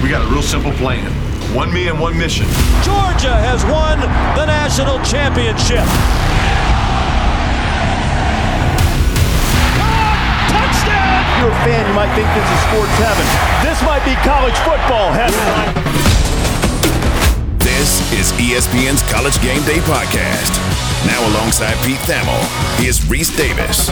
We got a real simple plan. One me and one mission. Georgia has won the national championship. Touchdown! If you're a fan, you might think this is sports heaven. This might be college football heaven. This is ESPN's College Game Day podcast. Now alongside Pete Thamel, here's Reese Davis.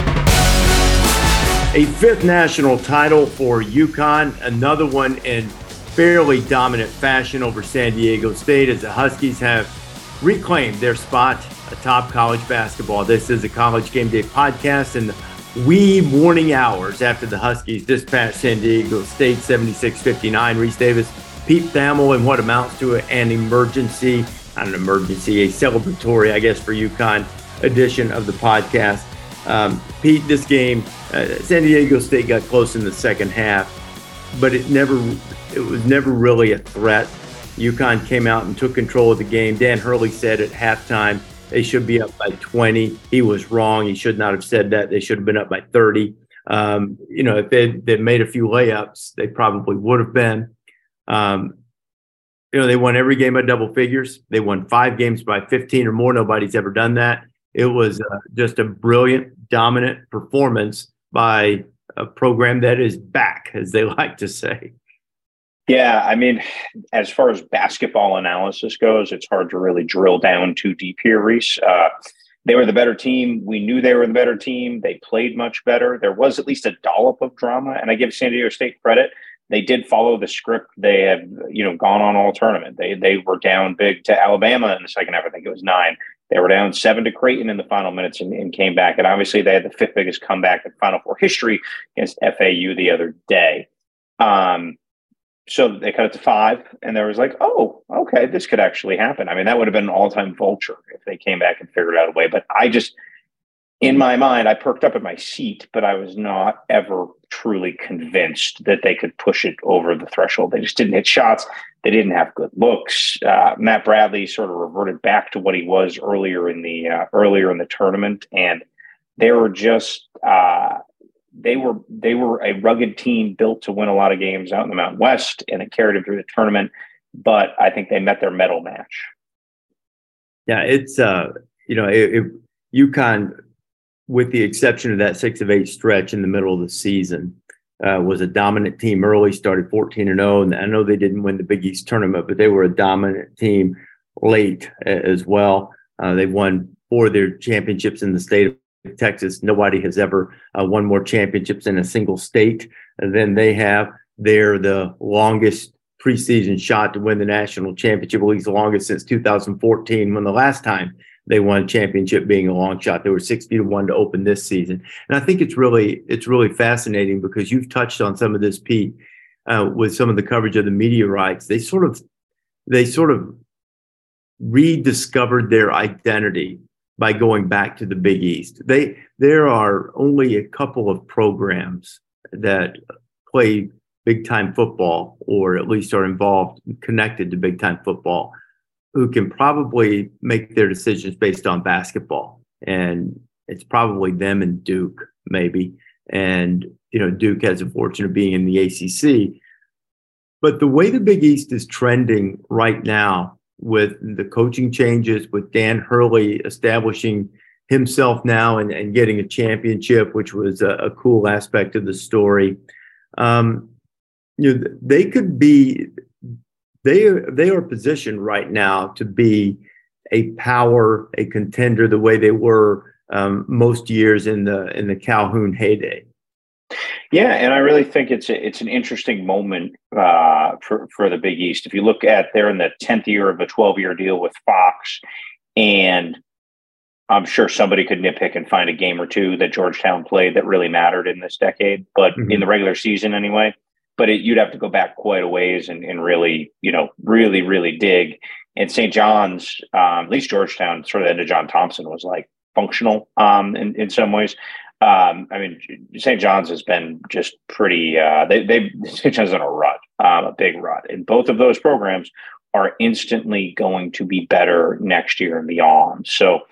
A fifth national title for UConn, another one in fairly dominant fashion over San Diego State as the Huskies have reclaimed their spot atop college basketball. This is a College Game Day podcast in the wee morning hours after the Huskies dispatched San Diego State 76-59. Reese Davis, Pete Thamel, and what amounts to an emergency, not an emergency, a celebratory, I guess, for UConn edition of the podcast. Pete, this game, San Diego State got close in the second half, but it was never really a threat. UConn came out and took control of the game. Dan Hurley said at halftime they should be up by 20. He was wrong. He should not have said that. They should have been up by 30. If they'd made a few layups, they probably would have been. They won every game by double figures. They won 5 games by 15 or more. Nobody's ever done that. It was just a brilliant, dominant performance by a program that is back, as they like to say. Yeah, I mean, as far as basketball analysis goes, it's hard to really drill down too deep here, Reese. They were the better team. We knew they were the better team. They played much better. There was at least a dollop of drama, and I give San Diego State credit. They did follow the script. They have, gone on all tournament. They were down big to Alabama in the second half. I think it was 9. They were down 7 to Creighton in the final minutes and came back. And obviously, they had the 5th biggest comeback in Final Four history against FAU the other day. So they cut it to 5, and there was like, oh, okay, this could actually happen. I mean, that would have been an all-time vulture if they came back and figured out a way. But in my mind, I perked up in my seat, but I was not ever truly convinced that they could push it over the threshold. They just didn't hit shots. They didn't have good looks. Matt Bradley sort of reverted back to what he was earlier in the tournament, and they were just they were a rugged team built to win a lot of games out in the Mountain West, and it carried them through the tournament. But I think they met their medal match. Yeah, it's UConn, with the exception of that 6 of 8 stretch in the middle of the season, was a dominant team early, started 14-0. And I know they didn't win the Big East tournament, but they were a dominant team late as well. They won 4 of their championships in the state of Texas. Nobody has ever won more championships in a single state than they have. They're the longest preseason shot to win the national championship, at least the longest since 2014, when the last time they won a championship being a long shot. They were 60-1 to open this season. And I think it's really fascinating because you've touched on some of this, Pete, with some of the coverage of the media rights. They sort of rediscovered their identity by going back to the Big East. There are only a couple of programs that play big-time football, or at least are involved, connected to big-time football, who can probably make their decisions based on basketball. And it's probably them and Duke, maybe. And, Duke has the fortune of being in the ACC. But the way the Big East is trending right now, with the coaching changes, with Dan Hurley establishing himself now and getting a championship, which was a cool aspect of the story. They could be, they are positioned right now to be a power, a contender, the way they were most years in the Calhoun heyday. Yeah, and I really think it's an interesting moment for the Big East. If you look at, they're in the 10th year of a 12-year deal with Fox, and I'm sure somebody could nitpick and find a game or two that Georgetown played that really mattered in this decade, but in the regular season anyway. But you'd have to go back quite a ways and really, really dig. And St. John's, at least Georgetown, sort of the end of John Thompson, was like functional in some ways. St. John's has been just pretty. St. John's in a rut, a big rut, and both of those programs are instantly going to be better next year and beyond. So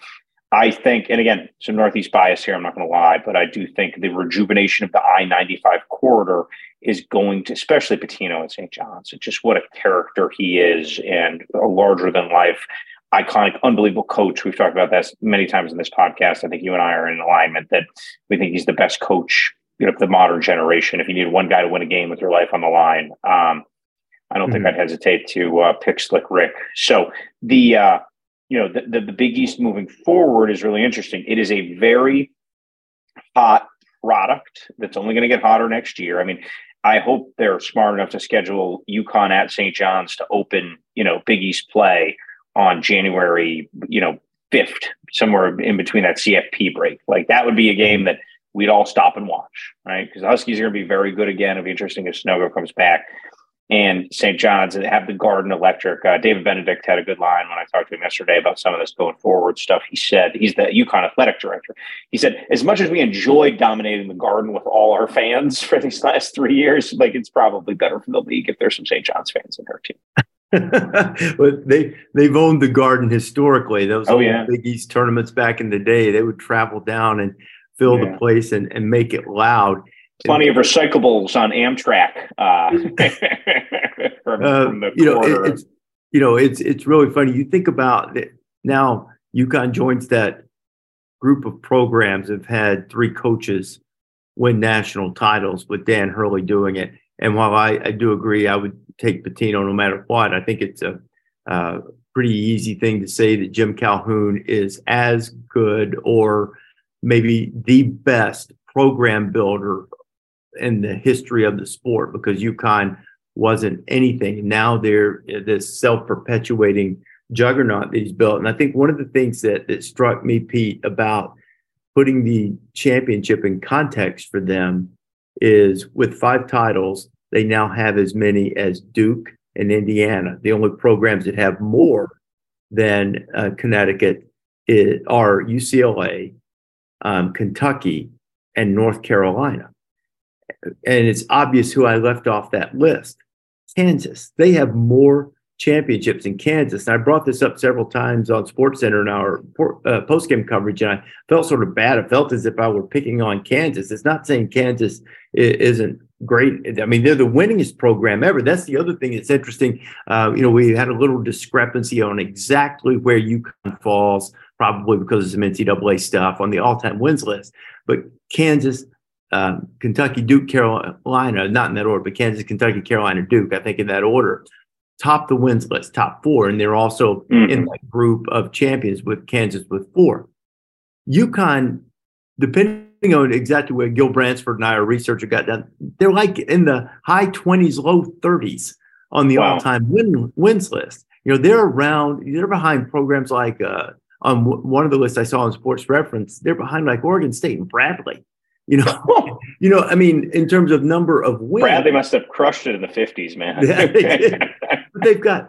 I think, and again, some Northeast bias here, I'm not going to lie, but I do think the rejuvenation of the I-95 corridor is going to, especially Pitino and St. John's, it's just what a character he is and a larger-than-life, iconic, unbelievable coach. We've talked about this many times in this podcast. I think you and I are in alignment that we think he's the best coach, of the modern generation. If you need one guy to win a game with your life on the line, I don't think I'd hesitate to pick Slick Rick. So the Big East moving forward is really interesting. It is a very hot product that's only going to get hotter next year. I mean, I hope they're smart enough to schedule UConn at St. John's to open, Big East play on January, 5th, somewhere in between that CFP break. Like that would be a game that we'd all stop and watch, right? Because the Huskies are going to be very good again. It'll be interesting if Snogo comes back. And St. John's and have the Garden electric. David Benedict had a good line when I talked to him yesterday about some of this going forward stuff. He said, he's the UConn athletic director. He said, as much as we enjoyed dominating the Garden with all our fans for these last 3 years, like it's probably better for the league if there's some St. John's fans in her team. Well, they've owned the Garden historically. Those Big East tournaments back in the day, they would travel down and fill the place and make it loud. Plenty of recyclables on Amtrak. From the corner. It's really funny. You think about it now. UConn joins that group of programs that have had 3 coaches win national titles with Dan Hurley doing it. And while I do agree, I would take Pitino no matter what. I think it's a pretty easy thing to say that Jim Calhoun is as good or maybe the best program builder in the history of the sport, because UConn wasn't anything. And now they're this self-perpetuating juggernaut that he's built. And I think one of the things that struck me, Pete, about putting the championship in context for them is with 5 titles, they now have as many as Duke and Indiana. The only programs that have more than Connecticut are UCLA, Kentucky, and North Carolina. And it's obvious who I left off that list. Kansas. They have more championships in Kansas. And I brought this up several times on SportsCenter in our post-game coverage, and I felt sort of bad. I felt as if I were picking on Kansas. It's not saying Kansas isn't great. I mean, they're the winningest program ever. That's the other thing that's interesting. We had a little discrepancy on exactly where UConn falls, probably because of some NCAA stuff on the all-time wins list. But Kansas, Kentucky, Duke, Carolina, not in that order, but Kansas, Kentucky, Carolina, Duke, I think in that order, top the wins list, top 4. And they're also in that group of champions with Kansas with 4. UConn, depending on exactly where Gil Bransford and I, our researcher, got done, they're like in the high 20s, low 30s on the all-time wins list. They're behind programs like on one of the lists I saw on Sports Reference, they're behind like Oregon State and Bradley. I mean, in terms of number of wins. Bradley must have crushed it in the 50s, man. Yeah, they did. But they've got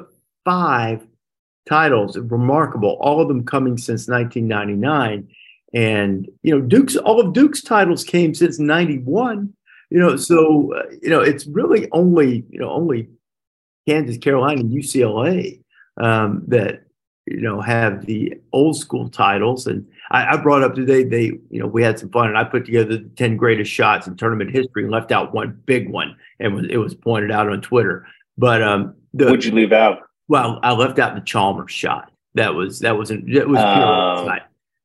5 titles, remarkable, all of them coming since 1999. And, all of Duke's titles came since 91, so it's really only Kansas, Carolina, and UCLA that, have the old school titles. And I brought up today, we had some fun, and I put together the 10 greatest shots in tournament history and left out one big one. And it was pointed out on Twitter. But what'd you leave out? Well, I left out the Chalmers shot. It was pure tonight.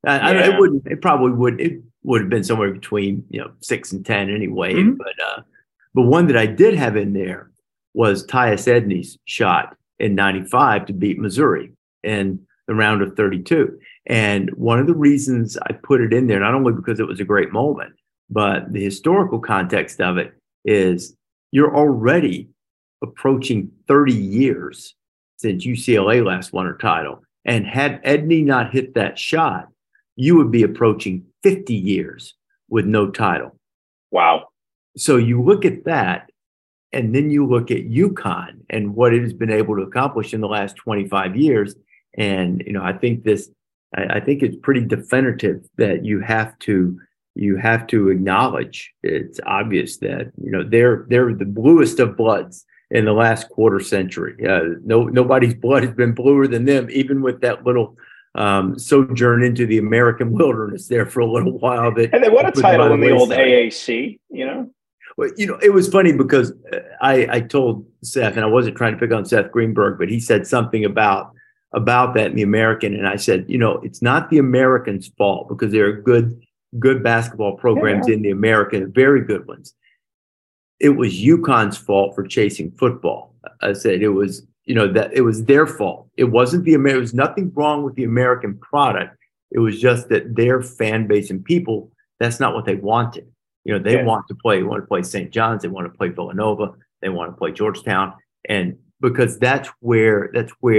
It would have been somewhere between 6 and 10 anyway. Mm-hmm. But one that I did have in there was Tyus Edney's shot in '95 to beat Missouri in the round of 32. And one of the reasons I put it in there, not only because it was a great moment, but the historical context of it is you're already approaching 30 years since UCLA last won her title. And had Edney not hit that shot, you would be approaching 50 years with no title. Wow. So you look at that, and then you look at UConn and what it has been able to accomplish in the last 25 years. And, I think it's pretty definitive that you have to acknowledge, it's obvious that, they're the bluest of bloods in the last quarter century. Nobody's blood has been bluer than them, even with that little sojourn into the American wilderness there for a little while. And they won a title in the old AAC, you know? Well, it was funny because I told Seth, and I wasn't trying to pick on Seth Greenberg, but he said something about that in the American. And I said, it's not the Americans' fault because there are good basketball programs in the American, very good ones. It was UConn's fault for chasing football. I said it was, that it was their fault. It wasn't there was nothing wrong with the American product. It was just that their fan base and people, that's not what they wanted. They want to play St. John's, they want to play Villanova, they want to play Georgetown. And because that's their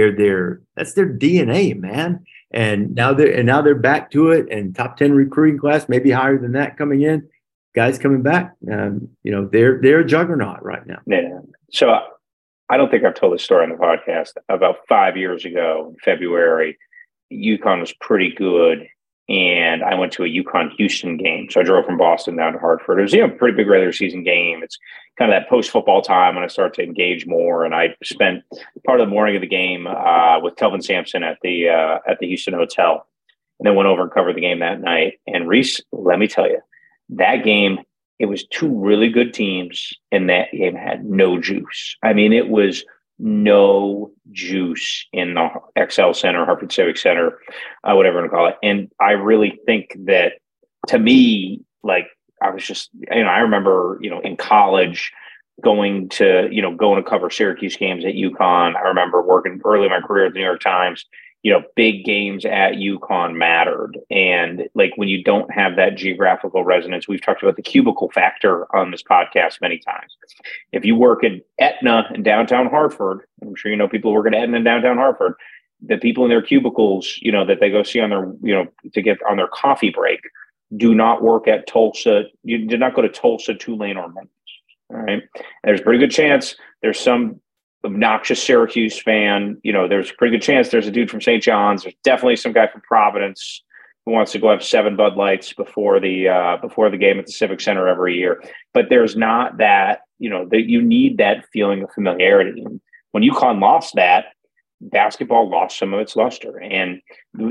DNA, man. And now they're back to it, and top 10 recruiting class, maybe higher than that coming in. Guys coming back, they're a juggernaut right now. Yeah. So I don't think I've told this story on the podcast. About 5 years ago in February, UConn was pretty good, and I went to a UConn Houston game. So I drove from Boston down to Hartford. It was a pretty big regular season game. It's kind of that post-football time when I start to engage more. And I spent part of the morning of the game with Kelvin Sampson at the Houston hotel, and then went over and covered the game that night. And Reese, let me tell you, that game, it was two really good teams, and that game had no juice. I mean, it was no juice in the XL Center, Hartford Civic Center, whatever you want to call it. And I really think that, to me, like, I was just, I remember, in college going to cover Syracuse games at UConn. I remember working early in my career at the New York Times. Big games at UConn mattered. And like, when you don't have that geographical resonance, we've talked about the cubicle factor on this podcast many times. If you work at Aetna in downtown Hartford, I'm sure people who work at Aetna in downtown Hartford, the people in their cubicles, that they go see on their, to get on their coffee break, do not work at Tulsa. You did not go to Tulsa, Tulane, or Memphis. All right. And there's a pretty good chance there's some obnoxious Syracuse fan. There's a pretty good chance there's a dude from St. John's. There's definitely some guy from Providence who wants to go have 7 Bud Lights before the game at the Civic Center every year. But there's not that, that you need that feeling of familiarity. And when UConn lost that, basketball lost some of its luster. And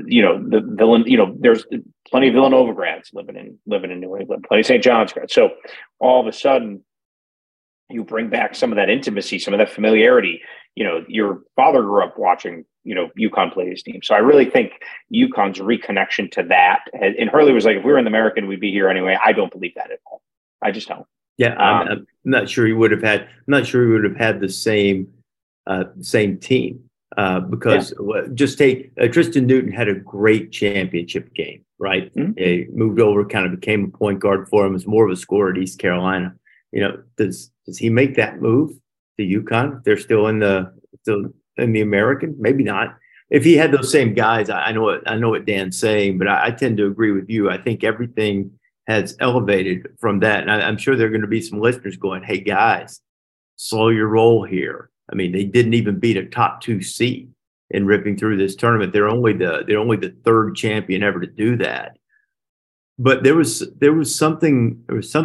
there's plenty of Villanova grads living in New England, plenty of St. John's grads. So all of a sudden, you bring back some of that intimacy, some of that familiarity. Your father grew up watching, UConn play his team. So I really think UConn's reconnection to that. And Hurley was like, if we were in the American, we'd be here anyway. I don't believe that at all. I just don't. Yeah, I'm not sure he would have had. I'm not sure he would have had the same team because just take Tristan Newton had a great championship game, right? Mm-hmm. He moved over, kind of became a point guard for him. Was more of a scorer at East Carolina. Does he make that move to UConn? They're still in the American? Maybe not. If he had those same guys, I know what Dan's saying, but I tend to agree with you. I think everything has elevated from that, and I'm sure there are going to be some listeners going, "Hey guys, slow your roll here." I mean, they didn't even beat a top 2 seed in ripping through this tournament. They're only the third champion ever to do that. But there was something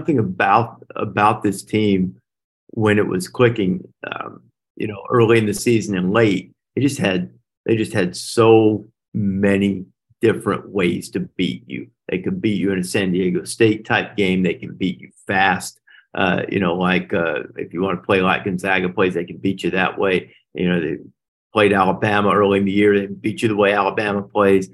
about this team when it was clicking, early in the season and late. They just had so many different ways to beat you. They could beat you in a San Diego State type game. They can beat you fast. If you want to play like Gonzaga plays, they can beat you that way. They played Alabama early in the year. They beat you the way Alabama plays.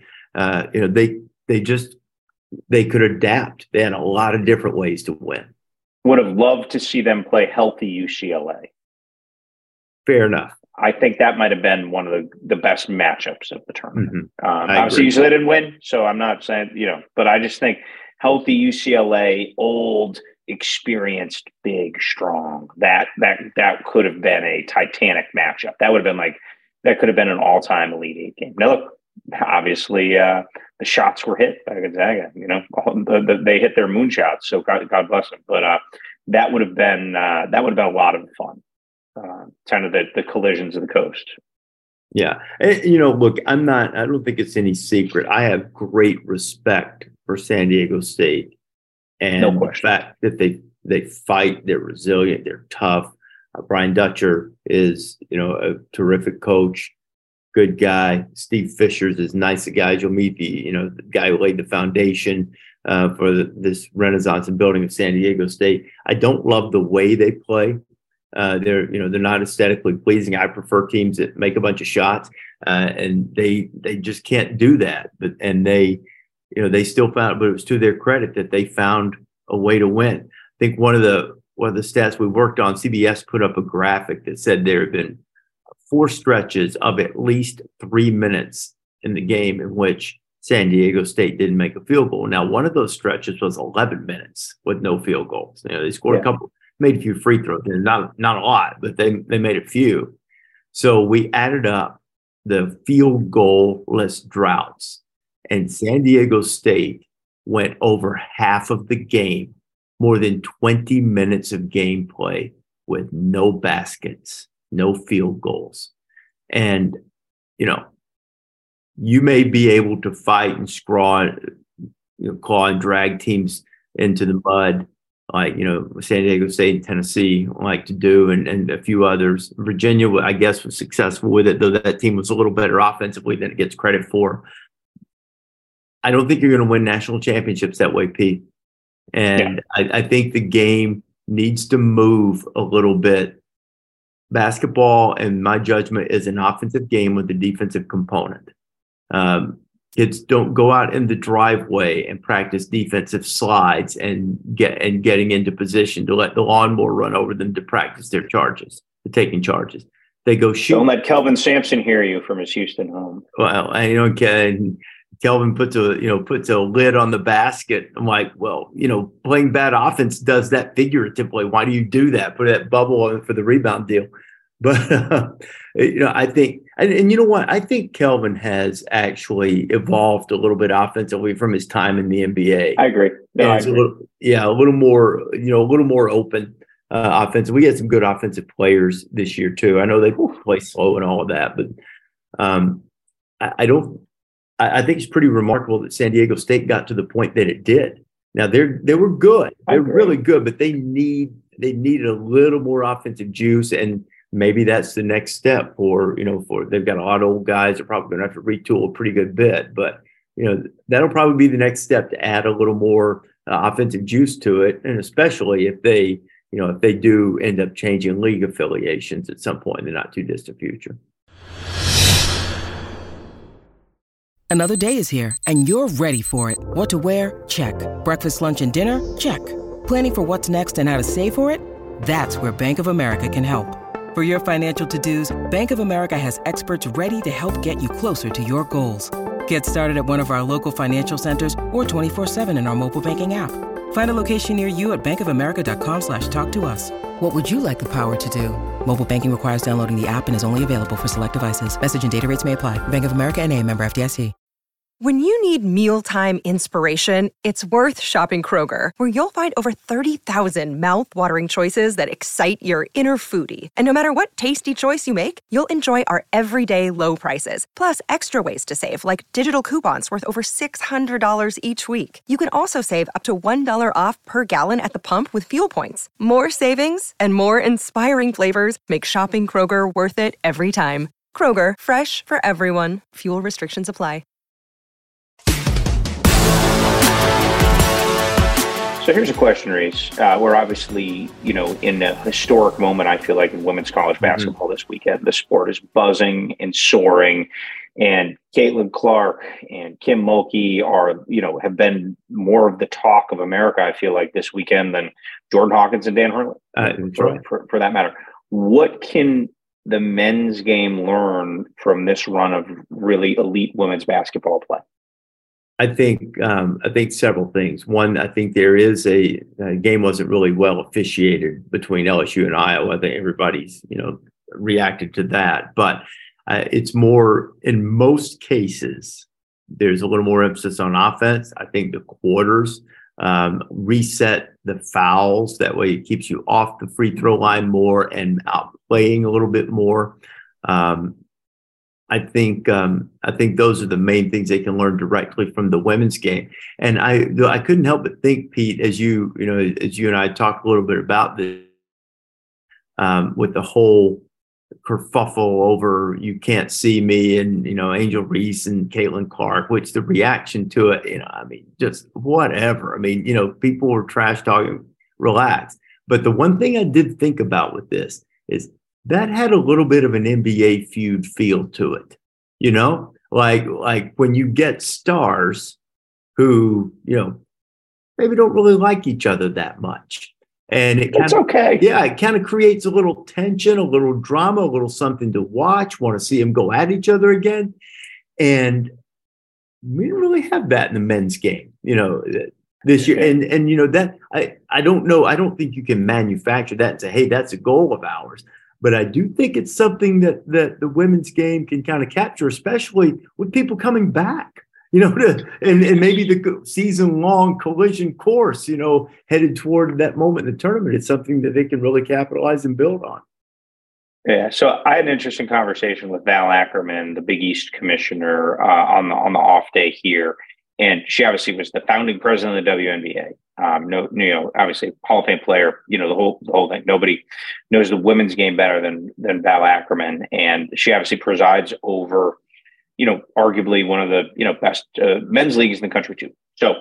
They could adapt. They had a lot of different ways to win. Would have loved to see them play healthy UCLA. Fair enough. I think that might have been one of the best matchups of the tournament. Mm-hmm. Obviously, UCLA didn't win, so I'm not saying, but I just think healthy UCLA, old, experienced, big, strong, that could have been a titanic matchup. That would have been that could have been an all-time Elite Eight game. Now, look, obviously, the shots were hit by Gonzaga. They hit their moonshots, so God bless them. But that would have been a lot of fun. Kind of the collisions of the coast. Yeah, and, look, I don't think it's any secret. I have great respect for San Diego State, and the fact that they fight, they're resilient, they're tough. Brian Dutcher is, a terrific coach. good guy. Steve Fisher's as nice a guy as you'll meet. The guy who laid the foundation for this renaissance and building of San Diego State. I don't love the way they play. They're not aesthetically pleasing. I prefer teams that make a bunch of shots, and they just can't do that. And they still found, but it was to their credit that they found a way to win. I think one of the stats we worked on, CBS put up a graphic that said there have been 4 stretches of at least 3 minutes in the game in which San Diego State didn't make a field goal. Now, one of those stretches was 11 minutes with no field goals. They scored a couple, made a few free throws. Not a lot, but they made a few. So we added up the field goal-less droughts, and San Diego State went over half of the game, more than 20 minutes of gameplay with no baskets, no field goals. And, you may be able to fight and claw and drag teams into the mud like, San Diego State and Tennessee like to do, and a few others. Virginia, I guess, was successful with it, though that team was a little better offensively than it gets credit for. I don't think you're going to win national championships that way, Pete. And I think the game needs to move a little bit. Basketball, in my judgment, is an offensive game with a defensive component. Kids don't go out in the driveway and practice defensive slides and getting into position to let the lawnmower run over them to practice their charges, to taking charges. They go shoot. Don't let Kelvin Sampson hear you from his Houston home. Well, Kelvin puts a lid on the basket. I'm like, well, playing bad offense does that figuratively. Why do you do that? Put that bubble on for the rebound deal. But, I think, and you know what? I think Kelvin has actually evolved a little bit offensively from his time in the NBA. I agree. A little more open offensive. We had some good offensive players this year too. I know they play slow and all of that, but I think it's pretty remarkable that San Diego State got to the point that it did. Now they were good. They're really good, but they needed a little more offensive juice, and maybe that's the next step for they've got a lot of old guys. They're probably going to have to retool a pretty good bit, but that'll probably be the next step to add a little more offensive juice to it, and especially if they do end up changing league affiliations at some point in the not too distant future. Another day is here, and you're ready for it. What to wear? Check. Breakfast, lunch, and dinner? Check. Planning for what's next and how to save for it? That's where Bank of America can help. For your financial to-dos, Bank of America has experts ready to help get you closer to your goals. Get started at one of our local financial centers or 24/7 in our mobile banking app. Find a location near you at bankofamerica.com/talktous. What would you like the power to do? Mobile banking requires downloading the app and is only available for select devices. Message and data rates may apply. Bank of America NA, member FDIC. When you need mealtime inspiration, it's worth shopping Kroger, where you'll find over 30,000 mouth-watering choices that excite your inner foodie. And no matter what tasty choice you make, you'll enjoy our everyday low prices, plus extra ways to save, like digital coupons worth over $600 each week. You can also save up to $1 off per gallon at the pump with fuel points. More savings and more inspiring flavors make shopping Kroger worth it every time. Kroger, fresh for everyone. Fuel restrictions apply. So here's a question, Reese. We're obviously, in a historic moment, I feel like, in women's college basketball this weekend. The sport is buzzing and soaring, and Caitlin Clark and Kim Mulkey have been more of the talk of America, I feel like, this weekend than Jordan Hawkins and Dan Hurley, for that matter. What can the men's game learn from this run of really elite women's basketball play? I think several things. One, I think there is a game wasn't really well officiated between LSU and Iowa. I think everybody's reacted to that, but it's more, in most cases, there's a little more emphasis on offense. I think the quarters reset the fouls. That way it keeps you off the free throw line more and out playing a little bit more. I think those are the main things they can learn directly from the women's game. And I couldn't help but think, Pete, as you and I talked a little bit about this, with the whole kerfuffle over "You Can't See Me" and Angel Reese and Caitlin Clark, which the reaction to it, I mean, just whatever. I mean, people were trash talking. Relax. But the one thing I did think about with this is that had a little bit of an NBA feud feel to it. Like when you get stars who maybe don't really like each other that much. And it's okay. Yeah, it kind of creates a little tension, a little drama, a little something to watch, want to see them go at each other again. And we didn't really have that in the men's game, this year. And that I don't know. I don't think you can manufacture that and say, hey, that's a goal of ours. But I do think it's something that the women's game can kind of capture, especially with people coming back. And maybe the season-long collision course, headed toward that moment in the tournament. It's something that they can really capitalize and build on. Yeah, so I had an interesting conversation with Val Ackerman, the Big East commissioner, on the off day here, and she obviously was the founding president of the WNBA. Obviously Hall of Fame player. The whole thing. Nobody knows the women's game better than Val Ackerman, and she obviously presides over arguably one of the, best men's leagues in the country too. So,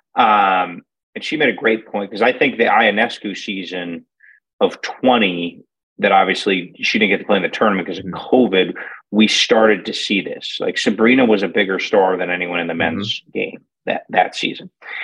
and she made a great point, because I think the Ionescu season of 20, that obviously she didn't get to play in the tournament because of COVID, we started to see this. Like, Sabrina was a bigger star than anyone in the men's game that season.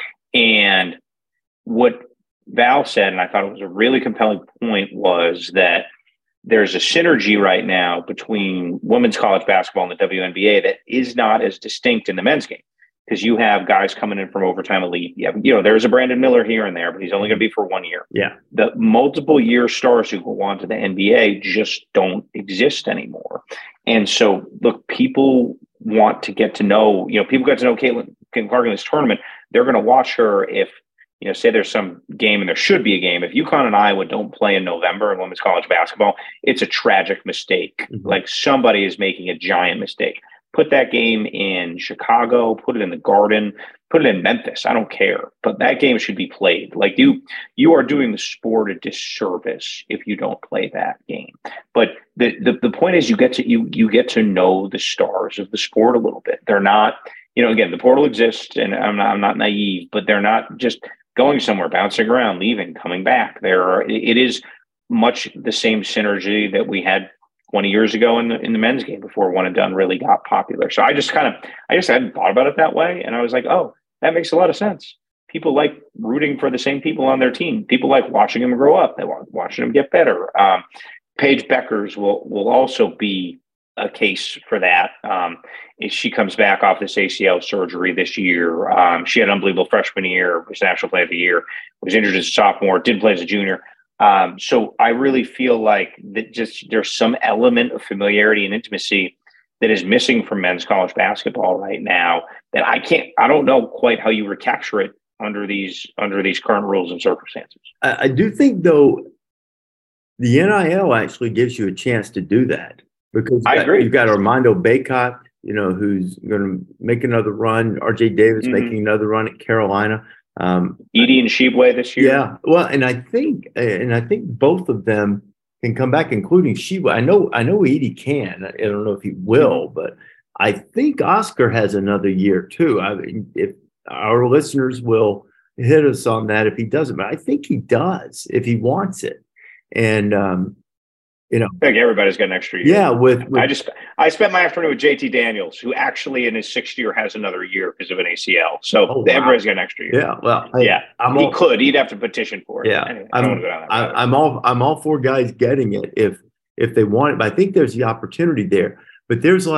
And what Val said, and I thought it was a really compelling point, was that there's a synergy right now between women's college basketball and the WNBA that is not as distinct in the men's game, because you have guys coming in from overtime elite. You have, there's a Brandon Miller here and there, but he's only going to be for 1 year. Yeah. The multiple year stars who go on to the NBA just don't exist anymore. And so, look, people want to get to know, people got to know Caitlin Clark in this tournament. They're going to watch her if, say there's some game, and there should be a game. If UConn and Iowa don't play in November in women's college basketball, it's a tragic mistake. Like, somebody is making a giant mistake. Put that game in Chicago, put it in the Garden, put it in Memphis. I don't care, but that game should be played. Like, you are doing the sport a disservice if you don't play that game. But the point is, you get to know the stars of the sport a little bit. They're not, again, the portal exists, and I'm not naive, but they're not just going somewhere, bouncing around, leaving, coming back. It is much the same synergy that we had 20 years ago in the men's game before One and Done really got popular. So I just hadn't thought about it that way. And I was like, oh, that makes a lot of sense. People like rooting for the same people on their team. People like watching them grow up. They want watching them get better. Paige Beckers will also be a case for that. If she comes back off this ACL surgery this year, she had an unbelievable freshman year, was National Player of the Year, was injured as a sophomore, didn't play as a junior. So I really feel like that there's some element of familiarity and intimacy that is missing from men's college basketball right now that I don't know quite how you recapture it under these current rules and circumstances. I do think, though, the NIL actually gives you a chance to do that, because I agree. You've got Armando Bacot, who's going to make another run. RJ Davis making another run at Carolina. Edie and Shibwe this year. Yeah. Well, and I think both of them can come back, including Shibwe. I know Edie can. I don't know if he will, but I think Oscar has another year too. I mean, if our listeners will hit us on that if he doesn't, but I think he does if he wants it. And I think everybody's got an extra year. Yeah, I spent my afternoon with JT Daniels, who actually in his 6th year has another year because of an ACL. So everybody's got an extra year. Yeah, well, he'd have to petition for it. Yeah, anyway, I don't want to go down that road. I'm all for guys getting it if they want it. But I think there's the opportunity there. But there's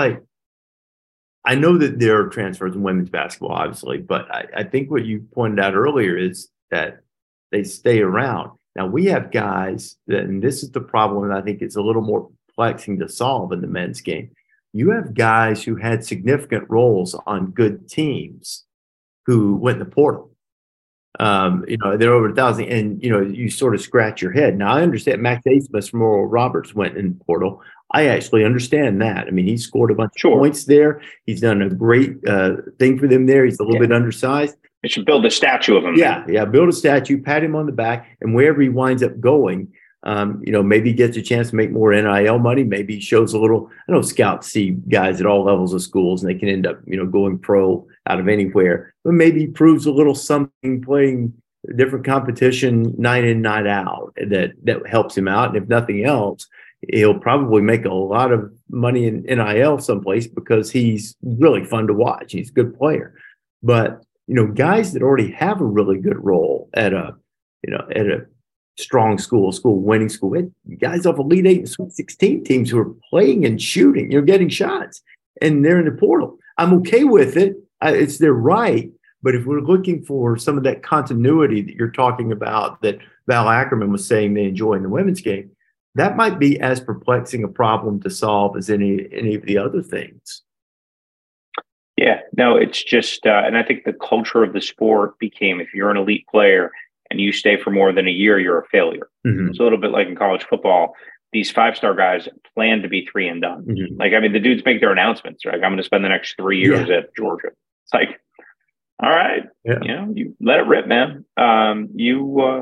I know that there are transfers in women's basketball, obviously, but I think what you pointed out earlier is that they stay around. Now, we have guys and this is the problem, and I think it's a little more perplexing to solve in the men's game. You have guys who had significant roles on good teams who went in the portal. They're over 1,000, and, you sort of scratch your head. Now, I understand Max Abmas from Oral Roberts went in the portal. I actually understand that. I mean, he scored a bunch of points there. He's done a great thing for them there. He's a little bit undersized. They should build a statue of him. Yeah, build a statue, pat him on the back, and wherever he winds up going, Maybe gets a chance to make more NIL money. Maybe he shows a little. I know scouts see guys at all levels of schools, and they can end up, going pro out of anywhere. But maybe he proves a little something playing different competition night in, night out that helps him out. And if nothing else, he'll probably make a lot of money in NIL someplace because he's really fun to watch. He's a good player. But, guys that already have a really good role at a strong school winning school, guys off Elite 8 and Sweet 16 teams who are playing and shooting, getting shots, and they're in the portal. I'm okay with it. It's their right. But if we're looking for some of that continuity that you're talking about, that Val Ackerman was saying they enjoy in the women's game, that might be as perplexing a problem to solve as any of the other things. Yeah, no, it's just, and I think the culture of the sport became, if you're an elite player and you stay for more than a year, you're a failure. Mm-hmm. It's a little bit like in college football. These 5-star guys plan to be 3 and done. Mm-hmm. The dudes make their announcements, right? I'm going to spend the next 3 years at Georgia. It's like, all right, you let it rip, man. You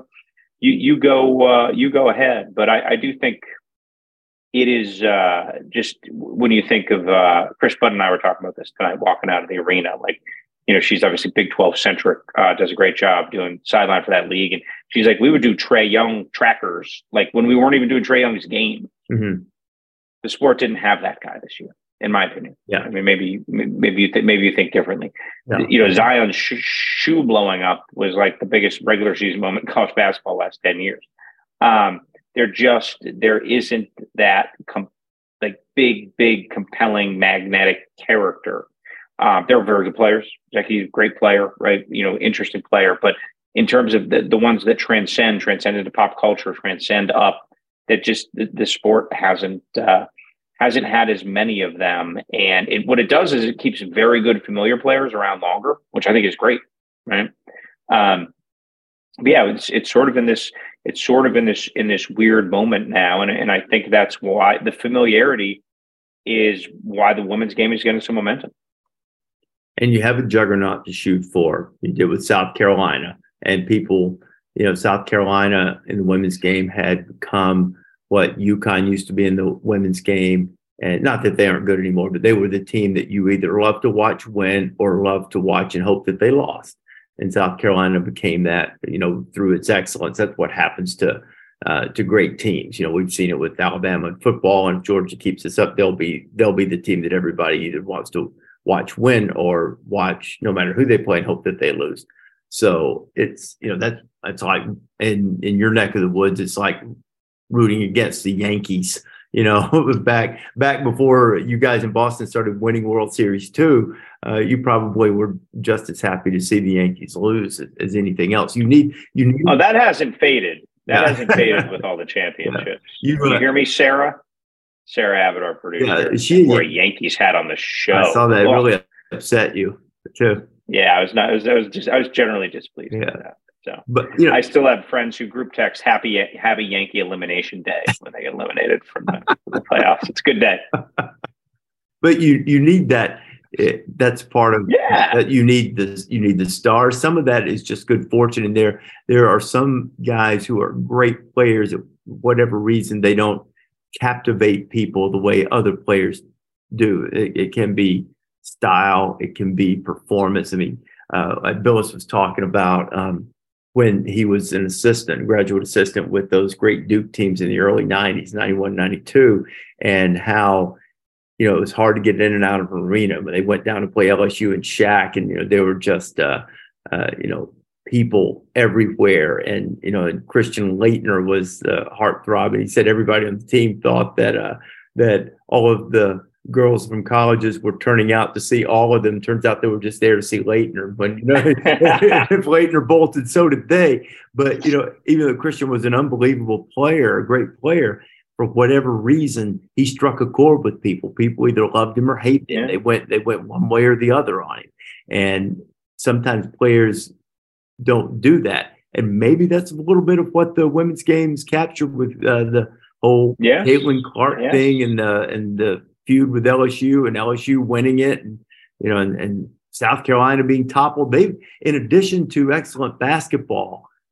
go ahead. But I do think it is just when you think of Chris Budd and I were talking about this tonight, walking out of the arena, she's obviously Big 12 centric, does a great job doing sideline for that league. And she's like, we would do Trae Young trackers, like when we weren't even doing Trae Young's game. Mm-hmm. The sport didn't have that guy this year, in my opinion. Yeah. I mean, maybe you think differently. Yeah. Zion's shoe blowing up was like the biggest regular season moment in college basketball last 10 years. There isn't that big, compelling, magnetic character. They're very good players. Jackie's a great player, right? Interesting player. But in terms of the ones that transcend into pop culture, transcend up, that just the sport hasn't had as many of them. And what it does is it keeps very good familiar players around longer, which I think is great, right? But yeah, it's sort of in this weird moment now, and I think that's why the familiarity is why the women's game is getting some momentum. And you have a juggernaut to shoot for. You did with South Carolina, and people, South Carolina in the women's game had become what UConn used to be in the women's game. And not that they aren't good anymore, but they were the team that you either love to watch win or love to watch and hope that they lost. And South Carolina became that, through its excellence. That's what happens to great teams. We've seen it with Alabama in football, and if Georgia keeps this up, they'll be the team that everybody either wants to watch win or watch no matter who they play and hope that they lose. So it's, that's like in your neck of the woods, it's like rooting against the Yankees. Back before you guys in Boston started winning World Series too, you probably were just as happy to see the Yankees lose as anything else. You need. Oh, that hasn't faded. That hasn't faded with all the championships. You hear me, Sarah? Sarah Abbott, our producer. Yeah, she wore a Yankees hat on the show. I saw that. It really upset you too. Yeah, I was generally displeased with that. So, but I still have friends who group text happy Yankee elimination day when they get eliminated from the playoffs. It's a good day. But you need that. That's part of that. You need the stars. Some of that is just good fortune. And there are some guys who are great players. For whatever reason, they don't captivate people the way other players do. It can be style. It can be performance. I mean, Billis was talking about when he was an graduate assistant with those great Duke teams in the early 90s, 91, 92, and how, it was hard to get in and out of an arena. But they went down to play LSU and Shaq, and, they were just, people everywhere. And, and Christian Laettner was the heartthrob. And he said everybody on the team thought that all of the girls from colleges were turning out to see all of them. Turns out they were just there to see Laettner. But if Laettner bolted, so did they. But even though Christian was an unbelievable player, a great player, for whatever reason, he struck a chord with people. People either loved him or hated him. They went one way or the other on him. And sometimes players don't do that. And maybe that's a little bit of what the women's games captured with the whole Caitlin Clark thing and the feud with LSU and LSU winning it, and and South Carolina being toppled. They've, in addition to excellent basketball,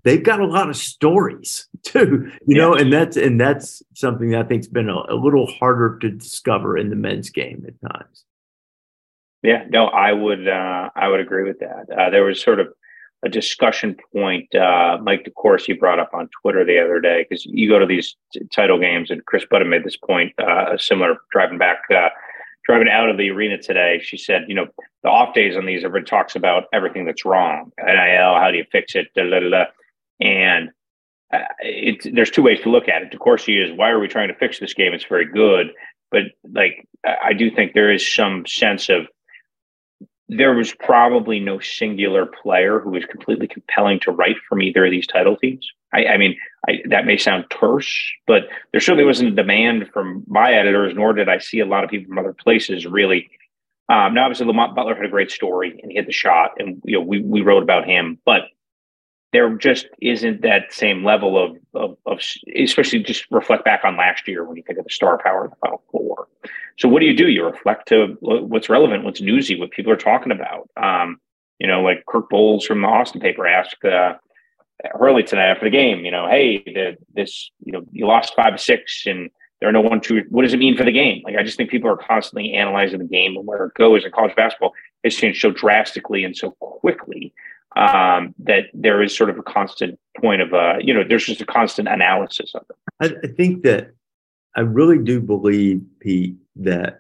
they've got a lot of stories too, you know, and that's something that I think's been a little harder to discover in the men's game at times. Yeah, no, I would agree with that. There was sort of a discussion point Mike DeCourcy brought up on Twitter the other day, because you go to these title games, and Chris Budden made this point, similar, driving out of the arena today. She said, you know, the off days on these, everybody talks about everything that's wrong. NIL, how do you fix it? Da, da, da, da. And there's two ways to look at it. DeCourcy is, why are we trying to fix this game? It's very good. But like, I do think there is some sense of, there was probably no singular player who was completely compelling to write from either of these title teams. I mean, that may sound terse, but there certainly wasn't a demand from my editors, nor did I see a lot of people from other places really. Now, obviously, Lamont Butler had a great story and he hit the shot, and you know, we wrote about him, but there just isn't that same level of especially just reflect back on last year when you think of the star power of the Final Four. So what do? You reflect to what's relevant, what's newsy, what people are talking about. You know, like Kirk Bowles from the Austin paper asked Hurley tonight after the game, you know, hey, you lost 5-6 and there are no 1-2. What does it mean for the game? Like, I just think people are constantly analyzing the game and where it goes. And college basketball has changed so drastically and so quickly that there is sort of a constant point of, there's just a constant analysis of it. I think that I really do believe, Pete, that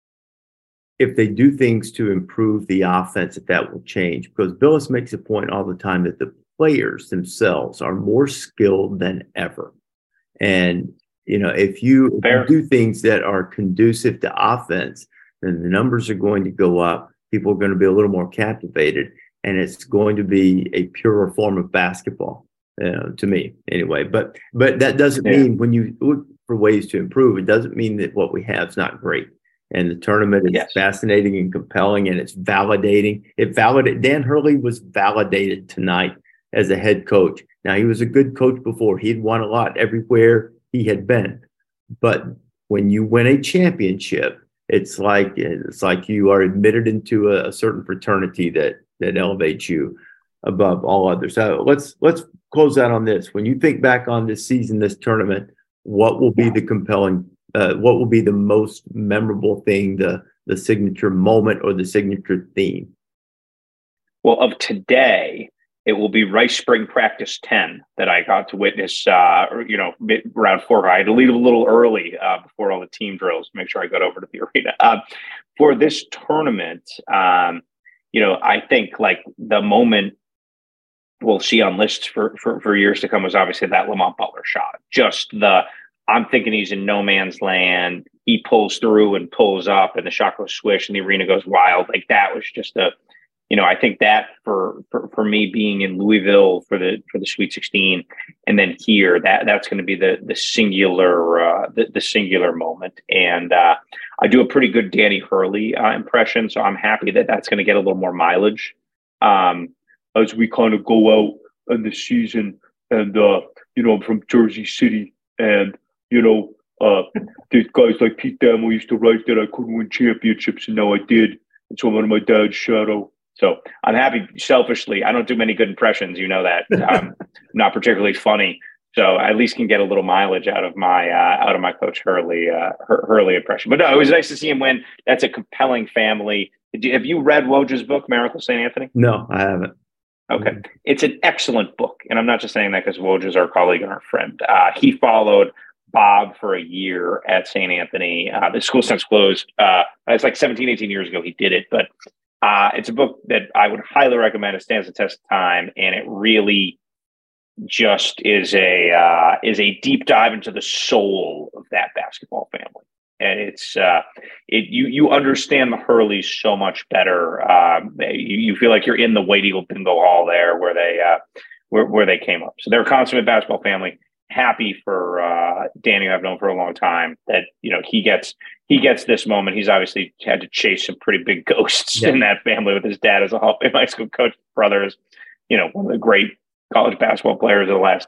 if they do things to improve the offense, that will change. Because Billis makes a point all the time that the players themselves are more skilled than ever. And, you know, if you do things that are conducive to offense, then the numbers are going to go up. People are going to be a little more captivated, and it's going to be a purer form of basketball, to me anyway. But that doesn't mean, when you look for ways to improve, it doesn't mean that what we have is not great. And the tournament is fascinating and compelling, and it's validating. Dan Hurley was validated tonight as a head coach. Now, he was a good coach before. He'd won a lot everywhere he had been. But when you win a championship, it's like you are admitted into a certain fraternity that elevates you above all others. So let's close out on this. When you think back on this season, this tournament, what will be the compelling, what will be the most memorable thing, the signature moment or the signature theme? Well, of today, it will be Rice Spring Practice 10 that I got to witness, around 4. I had to leave a little early before all the team drills to make sure I got over to the arena. For this tournament, I think like the moment we'll see on lists for years to come was obviously that Lamont Butler shot. I'm thinking he's in no man's land. He pulls through and pulls up, and the shot goes swish, and the arena goes wild. Like, that was just I think that for me being in Louisville for the Sweet 16, and then here, that's going to be the singular moment. And I do a pretty good Danny Hurley impression, so I'm happy that that's going to get a little more mileage as we kind of go out in the season. And I'm from Jersey City, and these guys like Pete Thamel used to write that I couldn't win championships, and now I did. And so I'm under my dad's shadow. So I'm happy. Selfishly, I don't do many good impressions. You know that. I'm not particularly funny, so I at least can get a little mileage out of my Coach Hurley impression. But no, it was nice to see him win. That's a compelling family. Have you read Woj's book, Miracle St. Anthony? No, I haven't. Okay, it's an excellent book, and I'm not just saying that because Woj is our colleague and our friend. He followed Bob for a year at St. Anthony. The school since closed. It's like 17, 18 years ago he did it, but it's a book that I would highly recommend. It stands the test of time, and it really just is a deep dive into the soul of that basketball family. And it's you understand the Hurleys so much better. You feel like you're in the White Eagle Bingo Hall there where they came up. So they're a consummate basketball family. Happy for Danny, who I've known for a long time, that he gets this moment. He's obviously had to chase some pretty big ghosts in that family with his dad as a Hall of Fame high school coach. Brothers, one of the great college basketball players of the last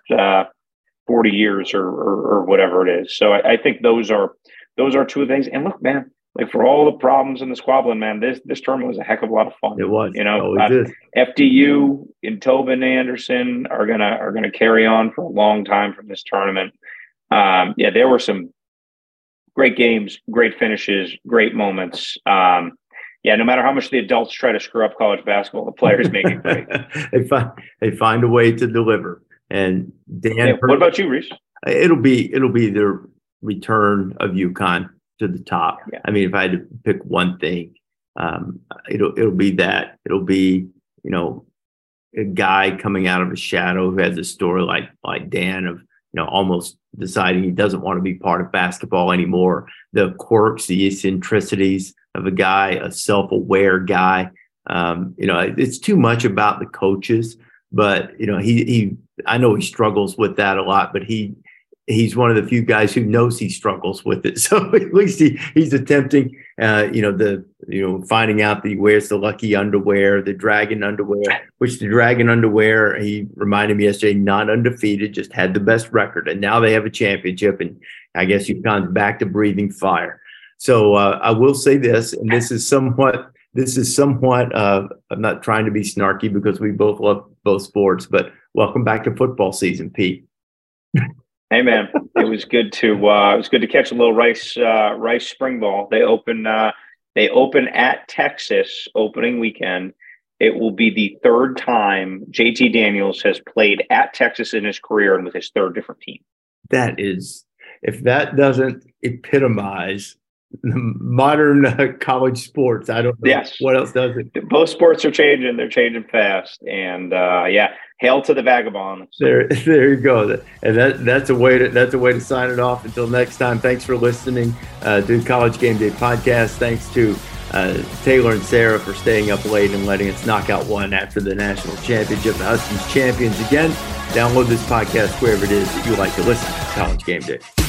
40 years or whatever it is. So I think those are two things. And look, man, like for all the problems and the squabbling, man, this tournament was a heck of a lot of fun. It was. You know, Always is. FDU and Tobin Anderson are gonna carry on for a long time from this tournament. There were some great games, great finishes, great moments. No matter how much the adults try to screw up college basketball, the players make it great. They find a way to deliver. And Dan, what about you, Reese? It'll be the return of UConn to the top. Yeah. I mean, if I had to pick one thing, it'll be that. It'll be, you know, a guy coming out of a shadow who has a story like Dan of, you know, almost deciding he doesn't want to be part of basketball anymore. The quirks, the eccentricities of a guy, a self-aware guy. It's too much about the coaches, but, you know, I know he struggles with that a lot, but he's one of the few guys who knows he struggles with it. So at least he's attempting, finding out that he wears the lucky underwear, the dragon underwear, which the dragon underwear, he reminded me yesterday, not undefeated, just had the best record. And now they have a championship. And I guess UConn's back to breathing fire. So I will say this, and this is somewhat, I'm not trying to be snarky because we both love both sports, but welcome back to football season, Pete. Hey man, it was good to catch a little Rice spring ball. They open at Texas opening weekend. It will be the third time JT Daniels has played at Texas in his career and with his third different team. That is, if that doesn't epitomize modern college sports, I don't know what else does it. Both sports are changing. They're changing fast. And hail to the Vagabonds. There you go. And that's a way to sign it off. Until next time, thanks for listening to the College Game Day podcast. Thanks to Taylor and Sarah for staying up late and letting us knock out one after the national championship. The Huskies champions again. Download this podcast wherever it is that you like to listen to College Game Day.